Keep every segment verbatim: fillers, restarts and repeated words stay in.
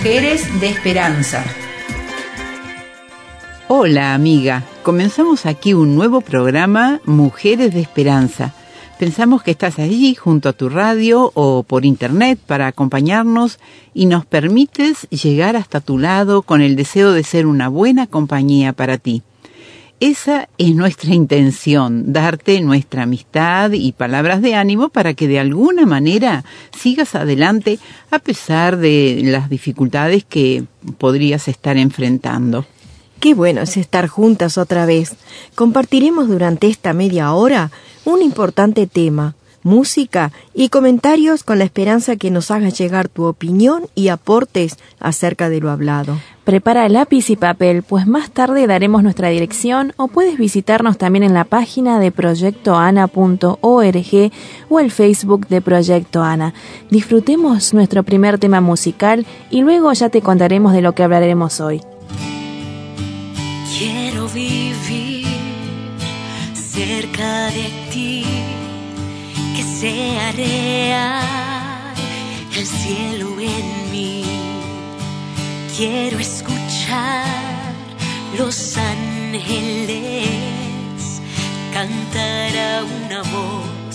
Mujeres de Esperanza. Hola amiga, comenzamos aquí un nuevo programa, Mujeres de Esperanza. Pensamos que estás allí junto a tu radio o por internet para acompañarnos y nos permites llegar hasta tu lado con el deseo de ser una buena compañía para ti. Esa es nuestra intención, darte nuestra amistad y palabras de ánimo para que de alguna manera sigas adelante a pesar de las dificultades que podrías estar enfrentando. Qué bueno es estar juntas otra vez. Compartiremos durante esta media hora un importante tema, música y comentarios con la esperanza que nos hagas llegar tu opinión y aportes acerca de lo hablado. Prepara lápiz y papel, pues más tarde daremos nuestra dirección o puedes visitarnos también en la página de proyecto ana punto org o el Facebook de Proyecto Ana. Disfrutemos nuestro primer tema musical y luego ya te contaremos de lo que hablaremos hoy. Quiero vivir cerca de ti, que sea real el cielo en mí. Quiero escuchar los ángeles cantar a una voz.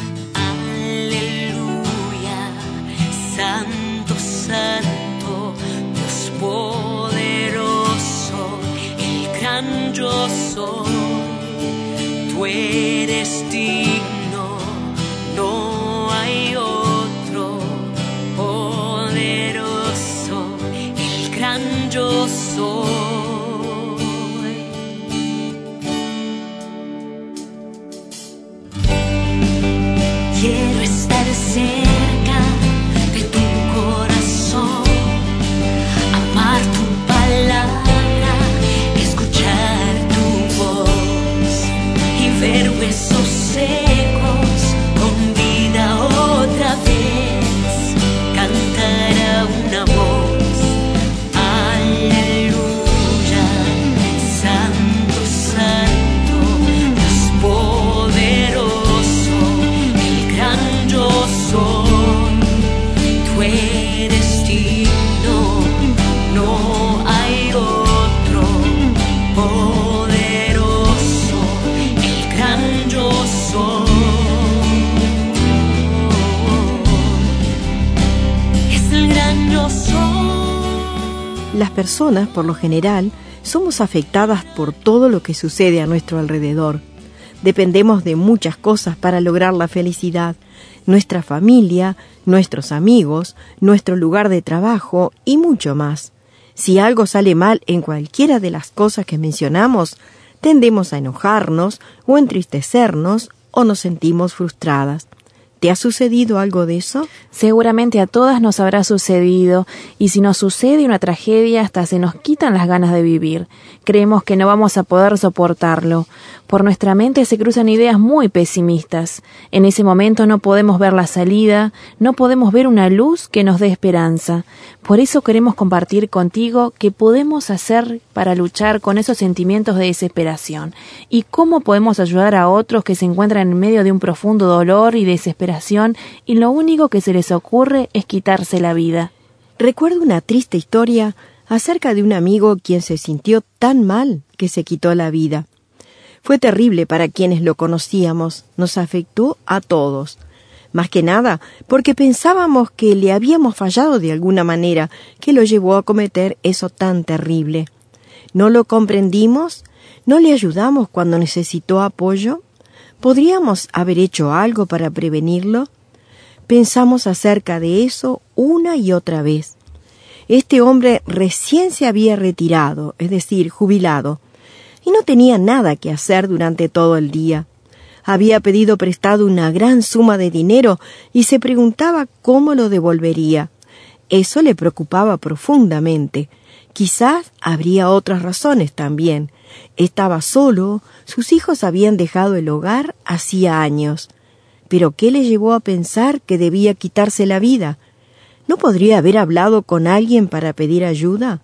Aleluya, santo, santo, Dios poderoso, el gran yo soy. Tú eres digno, no hay otro poderoso, el gran yo soy. Quiero estar cerca de tu corazón, amar tu palabra, escuchar tu voz y ver huesos secos con vida otra vez, cantar a una voz. Aleluya, santo, santo, Dios poderoso, el gran yo soy. Tú eres digno, no hay otro poderoso, el gran yo soy. Es el gran yo soy. Las personas, por lo general, somos afectadas por todo lo que sucede a nuestro alrededor. Dependemos de muchas cosas para lograr la felicidad: nuestra familia, nuestros amigos, nuestro lugar de trabajo y mucho más. Si algo sale mal en cualquiera de las cosas que mencionamos, tendemos a enojarnos o entristecernos o nos sentimos frustradas. ¿Te ha sucedido algo de eso? Seguramente a todas nos habrá sucedido, y si nos sucede una tragedia hasta se nos quitan las ganas de vivir. Creemos que no vamos a poder soportarlo. Por nuestra mente se cruzan ideas muy pesimistas. En ese momento no podemos ver la salida, no podemos ver una luz que nos dé esperanza. Por eso queremos compartir contigo qué podemos hacer para luchar con esos sentimientos de desesperación y cómo podemos ayudar a otros que se encuentran en medio de un profundo dolor y desesperación y lo único que se les ocurre es quitarse la vida. Recuerdo una triste historia acerca de un amigo quien se sintió tan mal que se quitó la vida. Fue terrible para quienes lo conocíamos, nos afectó a todos. Más que nada porque pensábamos que le habíamos fallado de alguna manera que lo llevó a cometer eso tan terrible. ¿No lo comprendimos? ¿No le ayudamos cuando necesitó apoyo? ¿Podríamos haber hecho algo para prevenirlo? Pensamos acerca de eso una y otra vez. Este hombre recién se había retirado, es decir, jubilado, y no tenía nada que hacer durante todo el día. Había pedido prestado una gran suma de dinero y se preguntaba cómo lo devolvería. Eso le preocupaba profundamente. Quizás habría otras razones también. Estaba solo, sus hijos habían dejado el hogar hacía años. ¿Pero qué le llevó a pensar que debía quitarse la vida? ¿No podría haber hablado con alguien para pedir ayuda?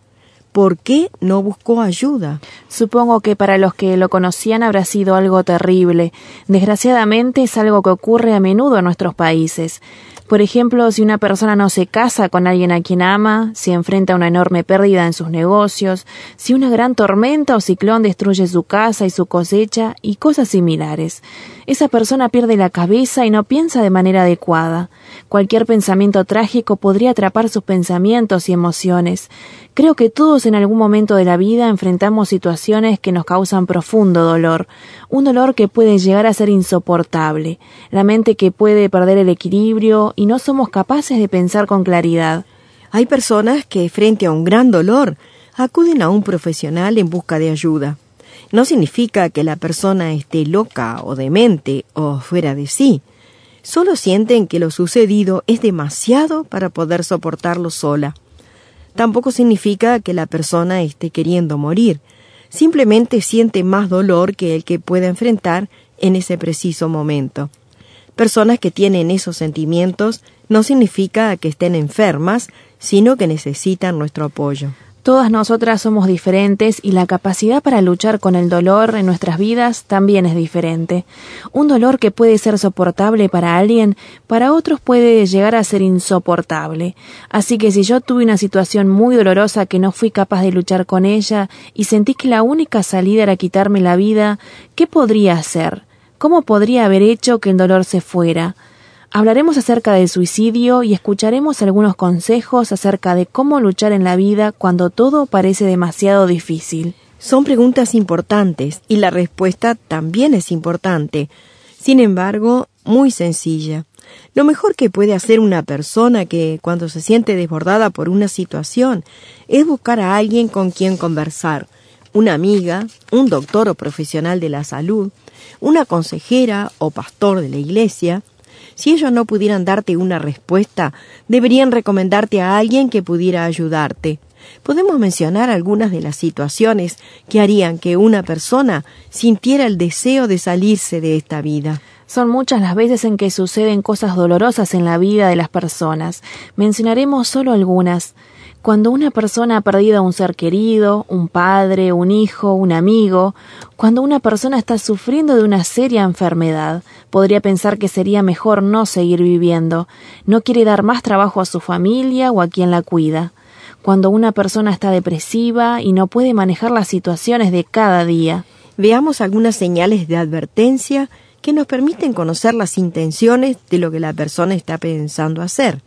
¿por qué no buscó ayuda? Supongo que para los que lo conocían habrá sido algo terrible. Desgraciadamente es algo que ocurre a menudo en nuestros países. Por ejemplo, si una persona no se casa con alguien a quien ama, si enfrenta una enorme pérdida en sus negocios, si una gran tormenta o ciclón destruye su casa y su cosecha y cosas similares. Esa persona pierde la cabeza y no piensa de manera adecuada. Cualquier pensamiento trágico podría atrapar sus pensamientos y emociones. Creo que todos en algún momento de la vida enfrentamos situaciones que nos causan profundo dolor, un dolor que puede llegar a ser insoportable, la mente que puede perder el equilibrio y no somos capaces de pensar con claridad. Hay personas que frente a un gran dolor acuden a un profesional en busca de ayuda. No significa que la persona esté loca o demente o fuera de sí. Solo sienten que lo sucedido es demasiado para poder soportarlo sola. Tampoco significa que la persona esté queriendo morir. Simplemente siente más dolor que el que pueda enfrentar en ese preciso momento. Personas que tienen esos sentimientos no significa que estén enfermas, sino que necesitan nuestro apoyo. Todas nosotras somos diferentes y la capacidad para luchar con el dolor en nuestras vidas también es diferente. Un dolor que puede ser soportable para alguien, para otros puede llegar a ser insoportable. Así que si yo tuve una situación muy dolorosa que no fui capaz de luchar con ella y sentí que la única salida era quitarme la vida, ¿qué podría hacer? ¿Cómo podría haber hecho que el dolor se fuera? Hablaremos acerca del suicidio y escucharemos algunos consejos acerca de cómo luchar en la vida cuando todo parece demasiado difícil. Son preguntas importantes y la respuesta también es importante. Sin embargo, muy sencilla. Lo mejor que puede hacer una persona que, cuando se siente desbordada por una situación, es buscar a alguien con quien conversar. Una amiga, un doctor o profesional de la salud, una consejera o pastor de la iglesia. Si ellos no pudieran darte una respuesta, deberían recomendarte a alguien que pudiera ayudarte. Podemos mencionar algunas de las situaciones que harían que una persona sintiera el deseo de salirse de esta vida. Son muchas las veces en que suceden cosas dolorosas en la vida de las personas. Mencionaremos solo algunas. Cuando una persona ha perdido a un ser querido, un padre, un hijo, un amigo, cuando una persona está sufriendo de una seria enfermedad, podría pensar que sería mejor no seguir viviendo, no quiere dar más trabajo a su familia o a quien la cuida. Cuando una persona está depresiva y no puede manejar las situaciones de cada día. Veamos algunas señales de advertencia que nos permiten conocer las intenciones de lo que la persona está pensando hacer.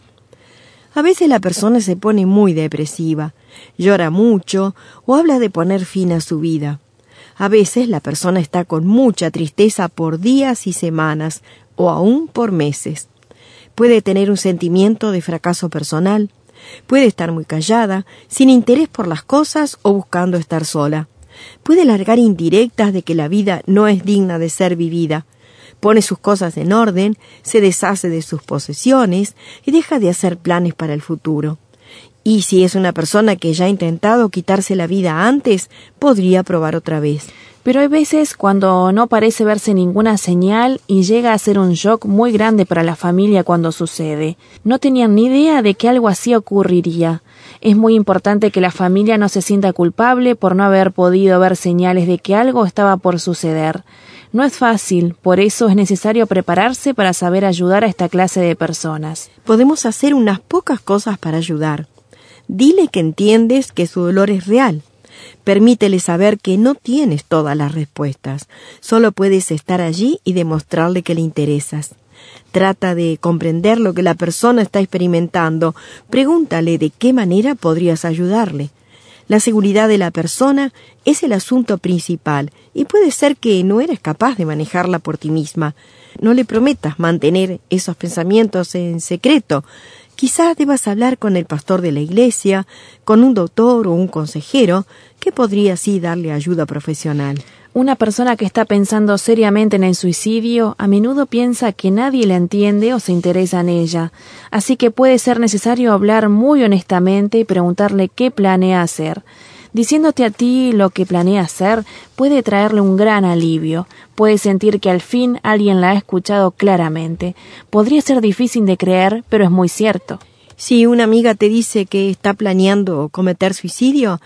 A veces la persona se pone muy depresiva, llora mucho o habla de poner fin a su vida. A veces la persona está con mucha tristeza por días y semanas o aún por meses. Puede tener un sentimiento de fracaso personal, puede estar muy callada, sin interés por las cosas o buscando estar sola. Puede largar indirectas de que la vida no es digna de ser vivida. Pone sus cosas en orden, se deshace de sus posesiones y deja de hacer planes para el futuro. Y si es una persona que ya ha intentado quitarse la vida antes, podría probar otra vez. Pero hay veces cuando no parece verse ninguna señal y llega a ser un shock muy grande para la familia cuando sucede. No tenían ni idea de que algo así ocurriría. Es muy importante que la familia no se sienta culpable por no haber podido ver señales de que algo estaba por suceder. No es fácil, por eso es necesario prepararse para saber ayudar a esta clase de personas. Podemos hacer unas pocas cosas para ayudar. Dile que entiendes que su dolor es real. Permítele saber que no tienes todas las respuestas. Solo puedes estar allí y demostrarle que le interesas. Trata de comprender lo que la persona está experimentando. Pregúntale de qué manera podrías ayudarle. La seguridad de la persona es el asunto principal y puede ser que no eres capaz de manejarla por ti misma. No le prometas mantener esos pensamientos en secreto. Quizás debas hablar con el pastor de la iglesia, con un doctor o un consejero, que podría así darle ayuda profesional. Una persona que está pensando seriamente en el suicidio a menudo piensa que nadie la entiende o se interesa en ella, así que puede ser necesario hablar muy honestamente y preguntarle qué planea hacer. Diciéndote a ti lo que planea hacer puede traerle un gran alivio. Puede sentir que al fin alguien la ha escuchado claramente. Podría ser difícil de creer, pero es muy cierto. Si una amiga te dice que está planeando cometer suicidio,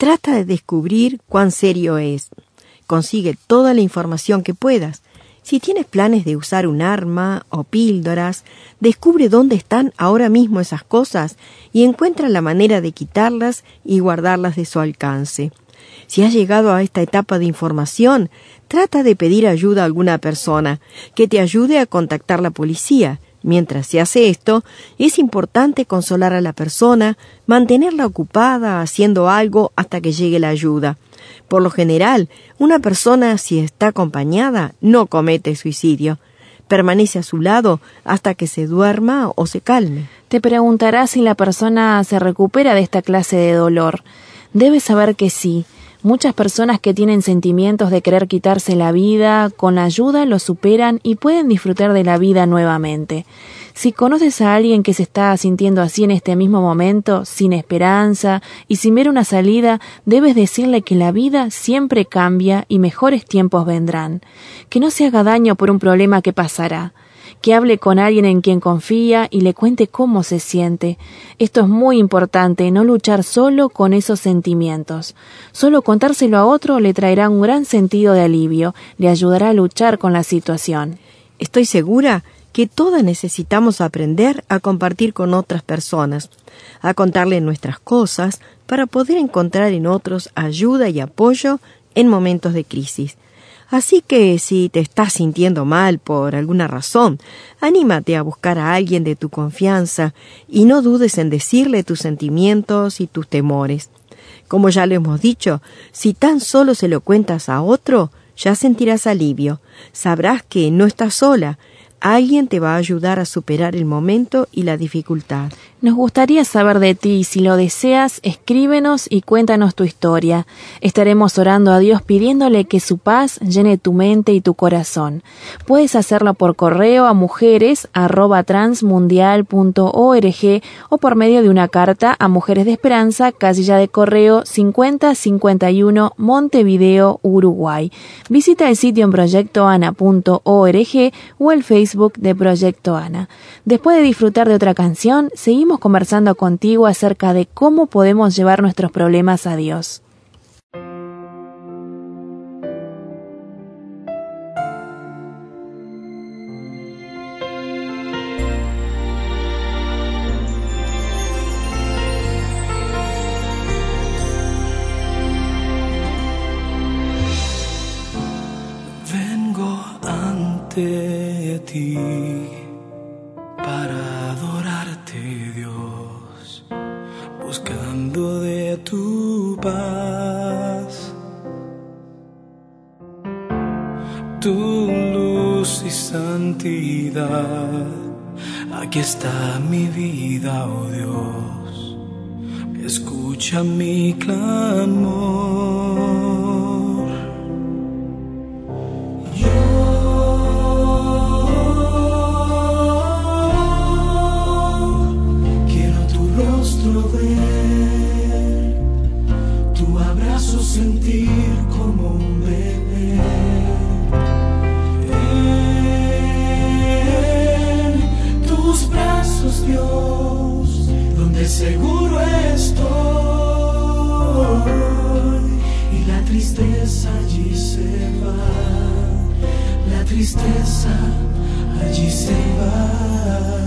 Trata de descubrir cuán serio es. Consigue toda la información que puedas. Si tienes planes de usar un arma o píldoras, descubre dónde están ahora mismo esas cosas y encuentra la manera de quitarlas y guardarlas de su alcance. Si has llegado a esta etapa de información, trata de pedir ayuda a alguna persona que te ayude a contactar la policía. Mientras se hace esto, es importante consolar a la persona, mantenerla ocupada haciendo algo hasta que llegue la ayuda. Por lo general, una persona, si está acompañada, no comete suicidio. Permanece a su lado hasta que se duerma o se calme. Te preguntarás si la persona se recupera de esta clase de dolor. Debes saber que sí. Muchas personas que tienen sentimientos de querer quitarse la vida, con la ayuda lo superan y pueden disfrutar de la vida nuevamente. Si conoces a alguien que se está sintiendo así en este mismo momento, sin esperanza y sin ver una salida, debes decirle que la vida siempre cambia y mejores tiempos vendrán. Que no se haga daño por un problema que pasará. Que hable con alguien en quien confía y le cuente cómo se siente. Esto es muy importante, no luchar solo con esos sentimientos. Solo contárselo a otro le traerá un gran sentido de alivio, le ayudará a luchar con la situación. Estoy segura que todas necesitamos aprender a compartir con otras personas, a contarle nuestras cosas para poder encontrar en otros ayuda y apoyo en momentos de crisis. Así que si te estás sintiendo mal por alguna razón, anímate a buscar a alguien de tu confianza y no dudes en decirle tus sentimientos y tus temores. Como ya lo hemos dicho, si tan solo se lo cuentas a otro, ya sentirás alivio. Sabrás que no estás sola. Alguien te va a ayudar a superar el momento y la dificultad. Nos gustaría saber de ti y si lo deseas, escríbenos y cuéntanos tu historia. Estaremos orando a Dios pidiéndole que su paz llene tu mente y tu corazón. Puedes hacerlo por correo a mujeres arroba transmundial punto org o por medio de una carta a Mujeres de Esperanza, casilla de correo cincuenta cincuenta y uno, Montevideo, Uruguay. Visita el sitio en proyecto ana punto org o el Facebook de Proyecto Ana. Después de disfrutar de otra canción, seguimos conversando contigo acerca de cómo podemos llevar nuestros problemas a Dios. Vengo ante ti para adorarte, Dios, buscando de tu paz, tu luz y santidad. Aquí está mi vida, oh Dios, escucha mi clamor. Ver, tu abrazo sentir como un bebé. En tus brazos, Dios, donde seguro estoy, y la tristeza allí se va, la tristeza allí se va.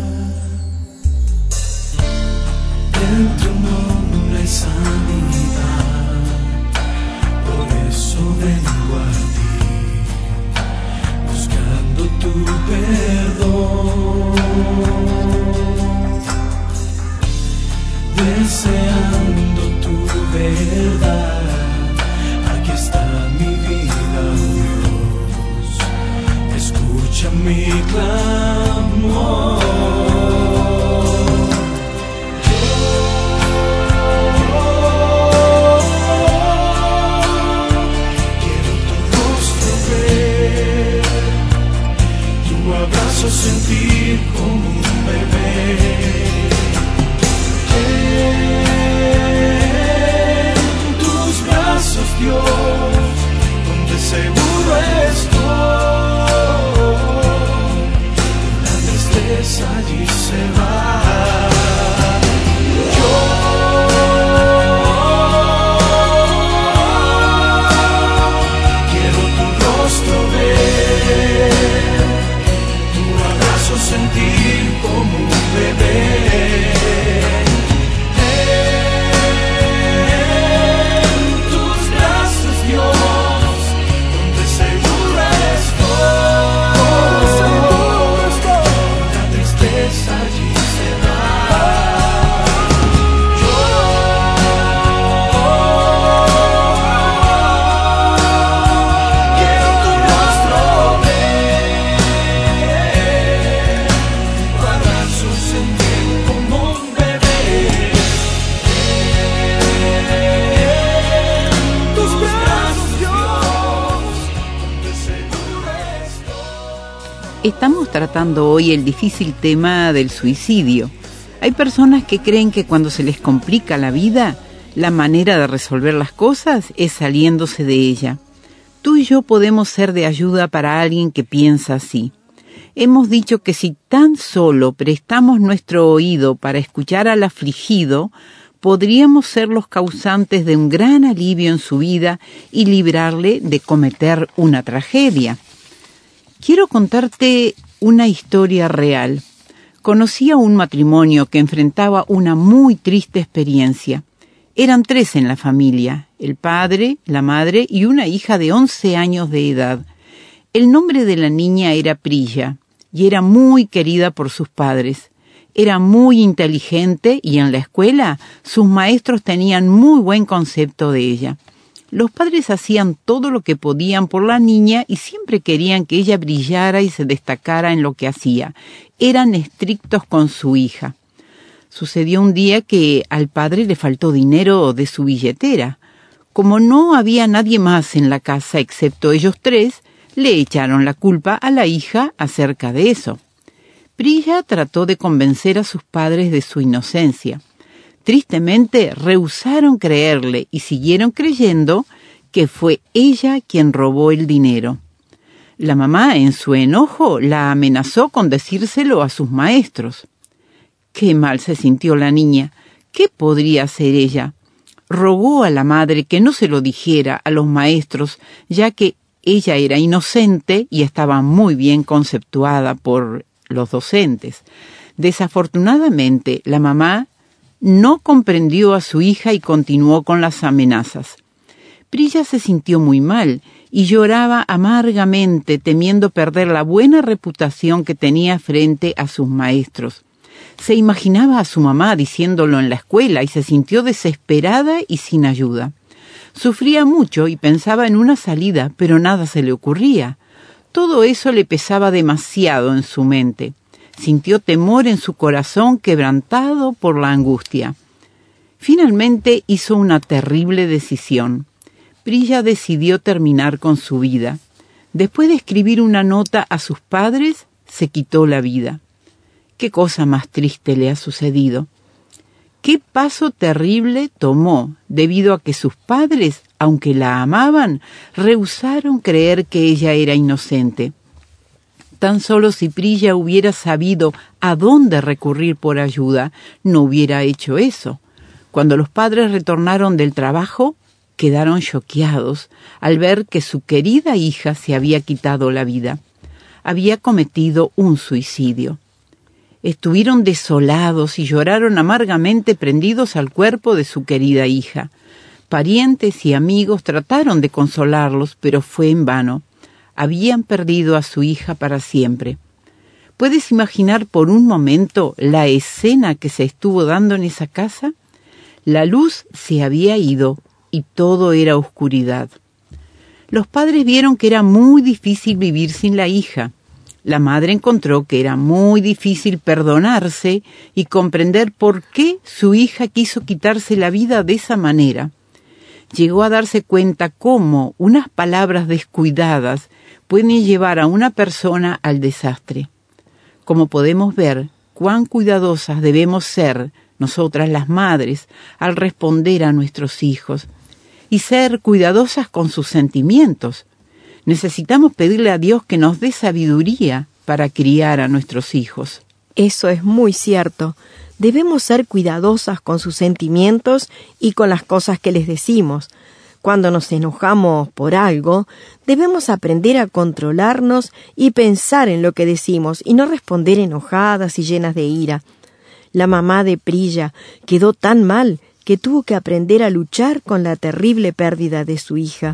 En tu nombre hay sanidad, por eso vengo a ti, buscando tu perdón, deseando tu verdad. Aquí está mi vida, Dios, escucha mi clamor. Sentir como un bebé. En tus brazos, Dios, donde seguro estoy, la tristeza allí se va. Yo Estamos tratando hoy el difícil tema del suicidio. Hay personas que creen que cuando se les complica la vida, la manera de resolver las cosas es saliéndose de ella. Tú y yo podemos ser de ayuda para alguien que piensa así. Hemos dicho que si tan solo prestamos nuestro oído para escuchar al afligido, podríamos ser los causantes de un gran alivio en su vida y librarle de cometer una tragedia. Quiero contarte una historia real. Conocí a un matrimonio que enfrentaba una muy triste experiencia. Eran tres en la familia, el padre, la madre y una hija de once años de edad. El nombre de la niña era Priya y era muy querida por sus padres. Era muy inteligente y en la escuela sus maestros tenían muy buen concepto de ella. Los padres hacían todo lo que podían por la niña y siempre querían que ella brillara y se destacara en lo que hacía. Eran estrictos con su hija. Sucedió un día que al padre le faltó dinero de su billetera. Como no había nadie más en la casa excepto ellos tres, le echaron la culpa a la hija acerca de eso. Priya trató de convencer a sus padres de su inocencia. Tristemente, rehusaron creerle y siguieron creyendo que fue ella quien robó el dinero. La mamá, en su enojo, la amenazó con decírselo a sus maestros. Qué mal se sintió la niña. ¿Qué podría hacer ella? Rogó a la madre que no se lo dijera a los maestros, ya que ella era inocente y estaba muy bien conceptuada por los docentes. Desafortunadamente, la mamá no comprendió a su hija y continuó con las amenazas. Priya se sintió muy mal y lloraba amargamente, temiendo perder la buena reputación que tenía frente a sus maestros. Se imaginaba a su mamá diciéndolo en la escuela y se sintió desesperada y sin ayuda. Sufría mucho y pensaba en una salida, pero nada se le ocurría. Todo eso le pesaba demasiado en su mente. Sintió temor en su corazón, quebrantado por la angustia. Finalmente hizo una terrible decisión. Priya decidió terminar con su vida. Después de escribir una nota a sus padres, se quitó la vida. ¿Qué cosa más triste le ha sucedido? ¿Qué paso terrible tomó debido a que sus padres, aunque la amaban, rehusaron creer que ella era inocente? Tan solo si Priya hubiera sabido a dónde recurrir por ayuda, no hubiera hecho eso. Cuando los padres retornaron del trabajo, quedaron choqueados al ver que su querida hija se había quitado la vida. Había cometido un suicidio. Estuvieron desolados y lloraron amargamente prendidos al cuerpo de su querida hija. Parientes y amigos trataron de consolarlos, pero fue en vano. Habían perdido a su hija para siempre. ¿Puedes imaginar por un momento la escena que se estuvo dando en esa casa? La luz se había ido y todo era oscuridad. Los padres vieron que era muy difícil vivir sin la hija. La madre encontró que era muy difícil perdonarse y comprender por qué su hija quiso quitarse la vida de esa manera. Llegó a darse cuenta cómo unas palabras descuidadas pueden llevar a una persona al desastre. Como podemos ver, cuán cuidadosas debemos ser nosotras las madres al responder a nuestros hijos y ser cuidadosas con sus sentimientos. Necesitamos pedirle a Dios que nos dé sabiduría para criar a nuestros hijos. Eso es muy cierto. Debemos ser cuidadosas con sus sentimientos y con las cosas que les decimos. Cuando nos enojamos por algo, debemos aprender a controlarnos y pensar en lo que decimos y no responder enojadas y llenas de ira. La mamá de Priya quedó tan mal que tuvo que aprender a luchar con la terrible pérdida de su hija.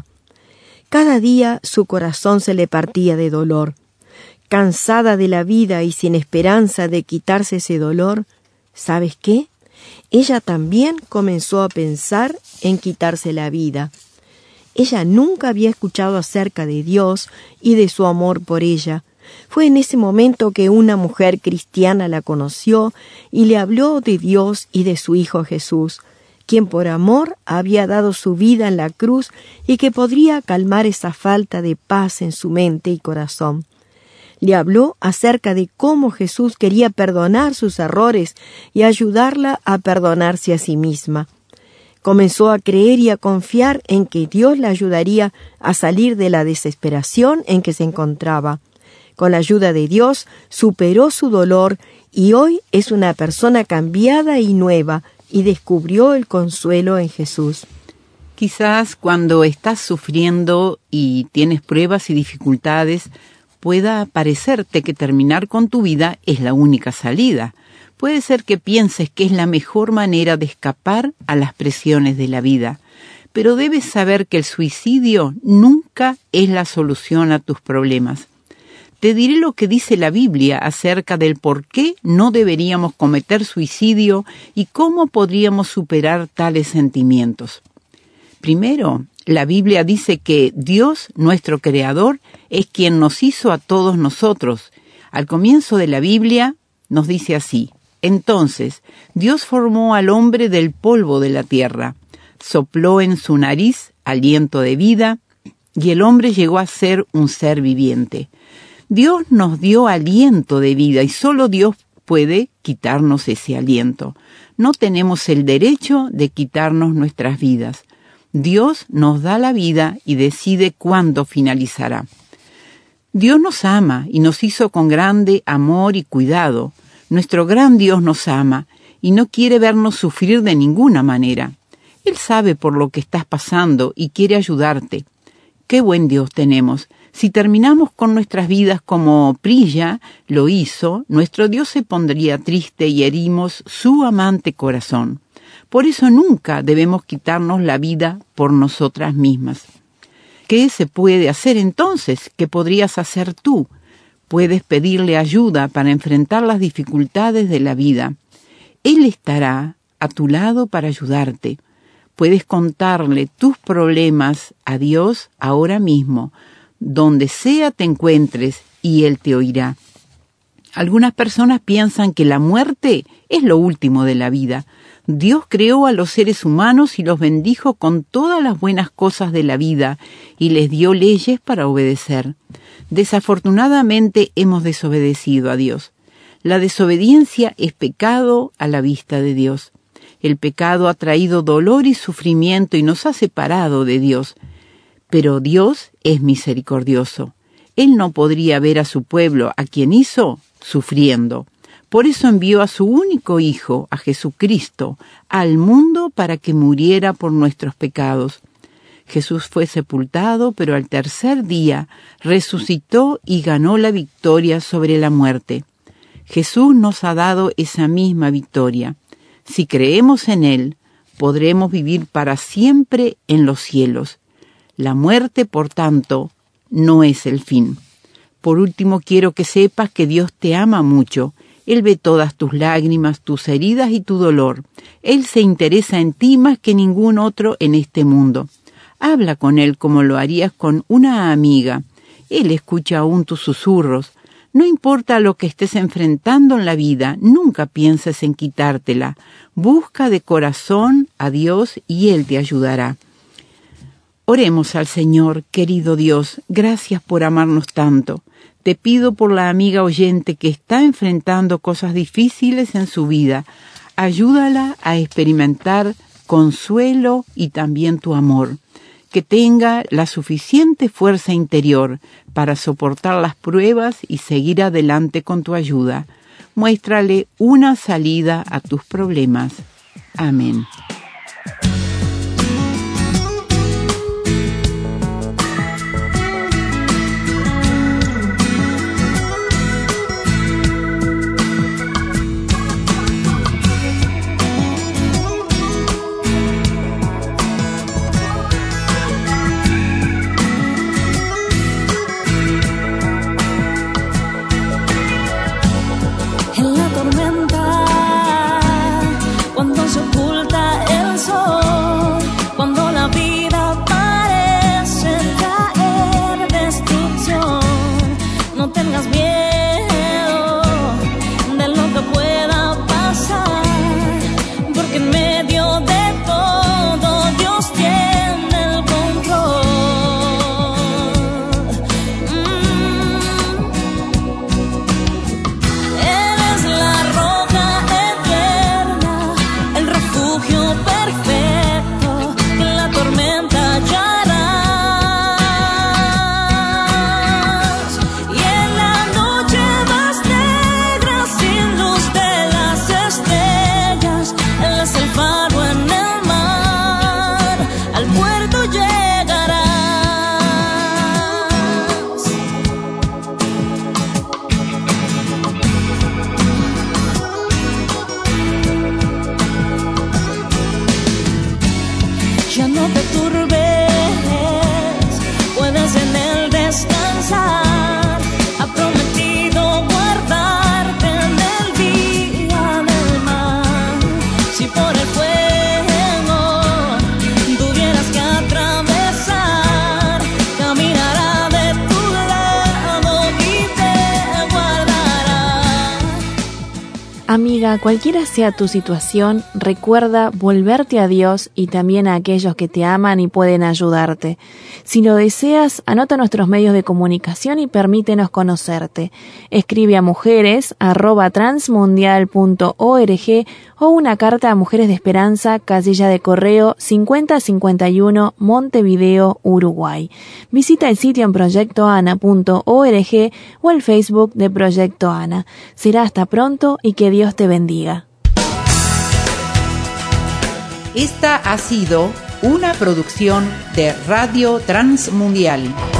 Cada día su corazón se le partía de dolor. Cansada de la vida y sin esperanza de quitarse ese dolor, ¿sabes qué? Ella también comenzó a pensar en quitarse la vida. Ella nunca había escuchado acerca de Dios y de su amor por ella. Fue en ese momento que una mujer cristiana la conoció y le habló de Dios y de su Hijo Jesús, quien por amor había dado su vida en la cruz y que podría calmar esa falta de paz en su mente y corazón. Le habló acerca de cómo Jesús quería perdonar sus errores y ayudarla a perdonarse a sí misma. Comenzó a creer y a confiar en que Dios la ayudaría a salir de la desesperación en que se encontraba. Con la ayuda de Dios, superó su dolor y hoy es una persona cambiada y nueva y descubrió el consuelo en Jesús. Quizás cuando estás sufriendo y tienes pruebas y dificultades, pueda parecerte que terminar con tu vida es la única salida. Puede ser que pienses que es la mejor manera de escapar a las presiones de la vida, pero debes saber que el suicidio nunca es la solución a tus problemas. Te diré lo que dice la Biblia acerca del por qué no deberíamos cometer suicidio y cómo podríamos superar tales sentimientos. Primero, la Biblia dice que Dios, nuestro Creador, es quien nos hizo a todos nosotros. Al comienzo de la Biblia nos dice así: entonces, Dios formó al hombre del polvo de la tierra, sopló en su nariz aliento de vida, y el hombre llegó a ser un ser viviente. Dios nos dio aliento de vida y solo Dios puede quitarnos ese aliento. No tenemos el derecho de quitarnos nuestras vidas. Dios nos da la vida y decide cuándo finalizará. Dios nos ama y nos hizo con grande amor y cuidado. Nuestro gran Dios nos ama y no quiere vernos sufrir de ninguna manera. Él sabe por lo que estás pasando y quiere ayudarte. ¡Qué buen Dios tenemos! Si terminamos con nuestras vidas como Prilla lo hizo, nuestro Dios se pondría triste y herimos su amante corazón. Por eso nunca debemos quitarnos la vida por nosotras mismas. ¿Qué se puede hacer entonces? ¿Qué podrías hacer tú? Puedes pedirle ayuda para enfrentar las dificultades de la vida. Él estará a tu lado para ayudarte. Puedes contarle tus problemas a Dios ahora mismo, donde sea te encuentres, y Él te oirá. Algunas personas piensan que la muerte es lo último de la vida. Dios creó a los seres humanos y los bendijo con todas las buenas cosas de la vida y les dio leyes para obedecer. Desafortunadamente hemos desobedecido a Dios. La desobediencia es pecado a la vista de Dios. El pecado ha traído dolor y sufrimiento y nos ha separado de Dios. Pero Dios es misericordioso. Él no podría ver a su pueblo, a quien hizo, sufriendo. Por eso envió a su único Hijo, a Jesucristo, al mundo para que muriera por nuestros pecados. Jesús fue sepultado, pero al tercer día resucitó y ganó la victoria sobre la muerte. Jesús nos ha dado esa misma victoria. Si creemos en Él, podremos vivir para siempre en los cielos. La muerte, por tanto, no es el fin. Por último, quiero que sepas que Dios te ama mucho. Él ve todas tus lágrimas, tus heridas y tu dolor. Él se interesa en ti más que ningún otro en este mundo. Habla con Él como lo harías con una amiga. Él escucha aún tus susurros. No importa lo que estés enfrentando en la vida, nunca pienses en quitártela. Busca de corazón a Dios y Él te ayudará. Oremos al Señor, querido Dios, gracias por amarnos tanto. Te pido por la amiga oyente que está enfrentando cosas difíciles en su vida. Ayúdala a experimentar consuelo y también tu amor. Que tenga la suficiente fuerza interior para soportar las pruebas y seguir adelante con tu ayuda. Muéstrale una salida a tus problemas. Amén. En la tormenta, cuando se oculta el sol, Amiga, cualquiera sea tu situación, recuerda volverte a Dios y también a aquellos que te aman y pueden ayudarte. Si lo deseas, anota nuestros medios de comunicación y permítenos conocerte. Escribe a mujeres arroba transmundial punto org o una carta a Mujeres de Esperanza, casilla de correo cincuenta cincuenta y uno, Montevideo, Uruguay. Visita el sitio en proyecto ana punto org o el Facebook de Proyecto Ana. Será hasta pronto y que Dios te bendiga. Esta ha sido una producción de Radio Transmundial.